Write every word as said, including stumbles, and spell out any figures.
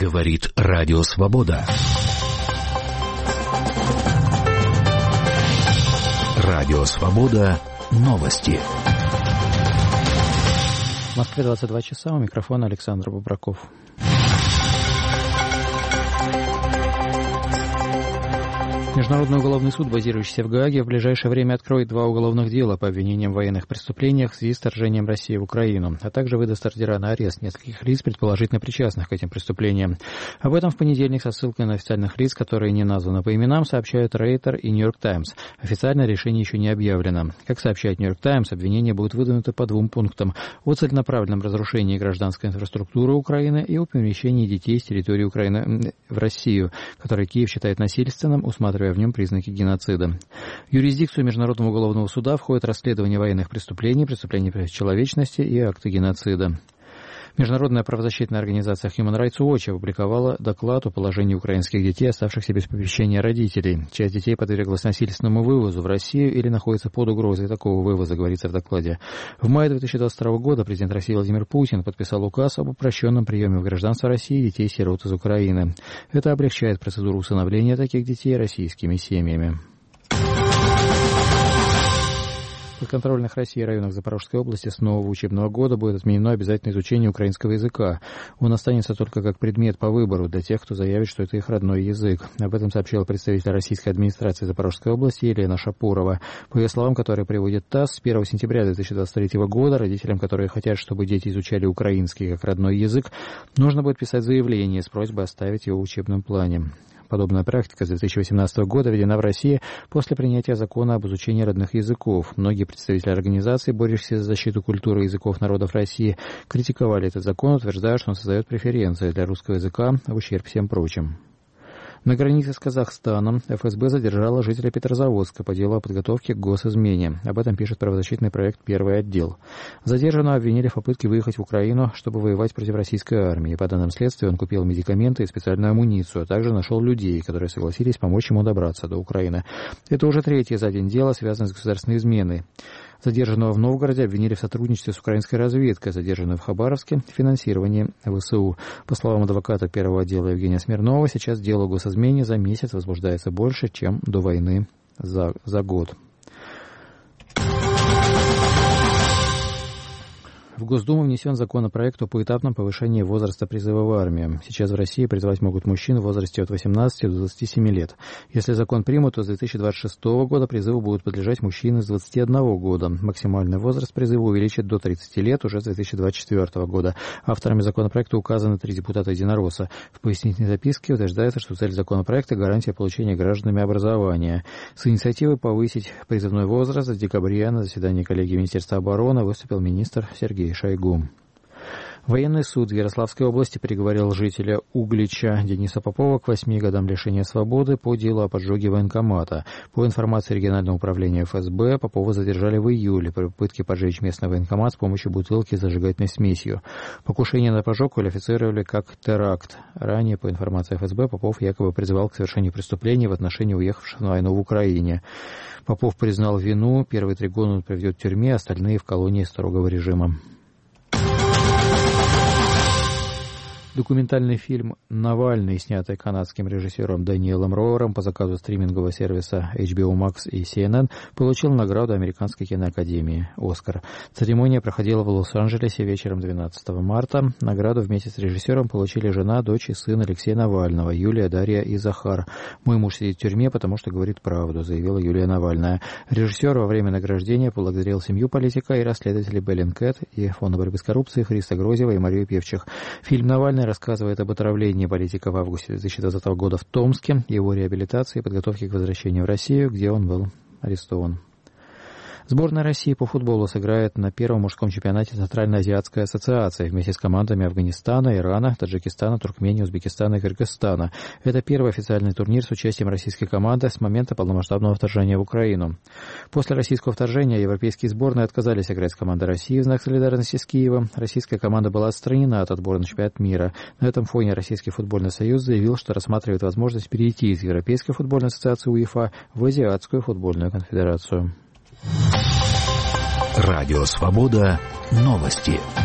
Говорит Радио Свобода. Радио Свобода. Новости. В Москве двадцать два часа. У микрофона Александр Бубраков. Международный уголовный суд, базирующийся в Гааге, в ближайшее время откроет два уголовных дела по обвинениям в военных преступлениях в связи с вторжением России в Украину, а также выдаст ордера на арест нескольких лиц, предположительно причастных к этим преступлениям. Об этом в понедельник со ссылкой на официальных лиц, которые не названы по именам, сообщают Рейтер и Нью-Йорк Таймс. Официальное решение еще не объявлено. Как сообщает Нью-Йорк Таймс, обвинения будут выдвинуты по двум пунктам: о целенаправленном разрушении гражданской инфраструктуры Украины и о перемещении детей с территории Украины в Россию, который Киев считает насильственным, усматривая в нем признаки геноцида. В юрисдикцию Международного уголовного суда входит расследование военных преступлений, преступлений против человечности и акты геноцида. Международная правозащитная организация Human Rights Watch опубликовала доклад о положении украинских детей, оставшихся без попечения родителей. Часть детей подверглась насильственному вывозу в Россию или находится под угрозой такого вывоза, говорится в докладе. В мае две тысячи двадцать второго года президент России Владимир Путин подписал указ об упрощенном приеме в гражданство России детей-сирот из Украины. Это облегчает процедуру усыновления таких детей российскими семьями. В подконтрольных России районах Запорожской области с нового учебного года будет отменено обязательное изучение украинского языка. Он останется только как предмет по выбору для тех, кто заявит, что это их родной язык. Об этом сообщила представитель российской администрации Запорожской области Елена Шапурова. По ее словам, которые приводит ТАСС, с первого сентября две тысячи двадцать третьего года родителям, которые хотят, чтобы дети изучали украинский как родной язык, нужно будет писать заявление с просьбой оставить его в учебном плане. Подобная практика с две тысячи восемнадцатого года введена в России после принятия закона об изучении родных языков. Многие представители организаций, борющихся за защиту культуры и языков народов России, критиковали этот закон, утверждая, что он создает преференции для русского языка в ущерб всем прочим. На границе с Казахстаном эф эс бэ задержала жителя Петрозаводска по делу о подготовке к госизмене. Об этом пишет правозащитный проект «Первый отдел». Задержанного обвинили в попытке выехать в Украину, чтобы воевать против российской армии. По данным следствия, он купил медикаменты и специальную амуницию, а также нашел людей, которые согласились помочь ему добраться до Украины. Это уже третье за день дело, связанное с государственной изменой. Задержанного в Новгороде обвинили в сотрудничестве с украинской разведкой, задержанную в Хабаровске в финансировании вэ эс у. По словам адвоката первого отдела Евгения Смирнова, сейчас дело о госизмене за месяц возбуждается больше, чем до войны за, за год. В Госдуму внесен законопроект о поэтапном повышении возраста призыва в армию. Сейчас в России призывать могут мужчин в возрасте от восемнадцати до двадцати семи лет. Если закон примут, то с две тысячи двадцать шестого года призыву будут подлежать мужчины с двадцати одного года. Максимальный возраст призыва увеличат до тридцати лет уже с две тысячи двадцать четвёртого года. Авторами законопроекта указаны три депутата-единоросса. В пояснительной записке утверждается, что цель законопроекта – гарантия получения гражданами образования. С инициативой повысить призывной возраст в декабре на заседании коллегии Министерства обороны выступил министр Сергей Шойгу. Военный суд в Ярославской области приговорил жителя Углича Дениса Попова к восьми годам лишения свободы по делу о поджоге военкомата. По информации регионального управления эф эс бэ, Попова задержали в июле при попытке поджечь местный военкомат с помощью бутылки с зажигательной смесью. Покушение на поджог квалифицировали как теракт. Ранее, по информации эф эс бэ, Попов якобы призывал к совершению преступлений в отношении уехавших на войну в Украине. Попов признал вину, первые три года он проведет в тюрьме, остальные в колонии строгого режима. Документальный фильм «Навальный», снятый канадским режиссером Дэниелом Роуэром по заказу стримингового сервиса эйч би о Max и си эн эн, получил награду Американской киноакадемии «Оскар». Церемония проходила в Лос-Анджелесе вечером двенадцатого марта. Награду вместе с режиссером получили жена, дочь и сын Алексея Навального, Юлия, Дарья и Захар. «Мой муж сидит в тюрьме, потому что говорит правду», заявила Юлия Навальная. Режиссер во время награждения поблагодарил семью политика и расследователей Беллинкет и Фонда борьбы с коррупцией Христа Грозева и Марию Певчих. Фильм «Навальный» рассказывает об отравлении политика в августе две тысячи двадцатого года в Томске, его реабилитации и подготовке к возвращению в Россию, где он был арестован. Сборная России по футболу сыграет на первом мужском чемпионате Центральноазиатской ассоциации вместе с командами Афганистана, Ирана, Таджикистана, Туркмении, Узбекистана и Кыргызстана. Это первый официальный турнир с участием российской команды с момента полномасштабного вторжения в Украину. После российского вторжения европейские сборные отказались играть с командой России в знак солидарности с Киевом. Российская команда была отстранена от отбора на чемпионат мира. На этом фоне Российский футбольный союз заявил, что рассматривает возможность перейти из Европейской футбольной ассоциации УЕФА в Азиатскую футбольную конфедерацию. Радио Свобода. Новости.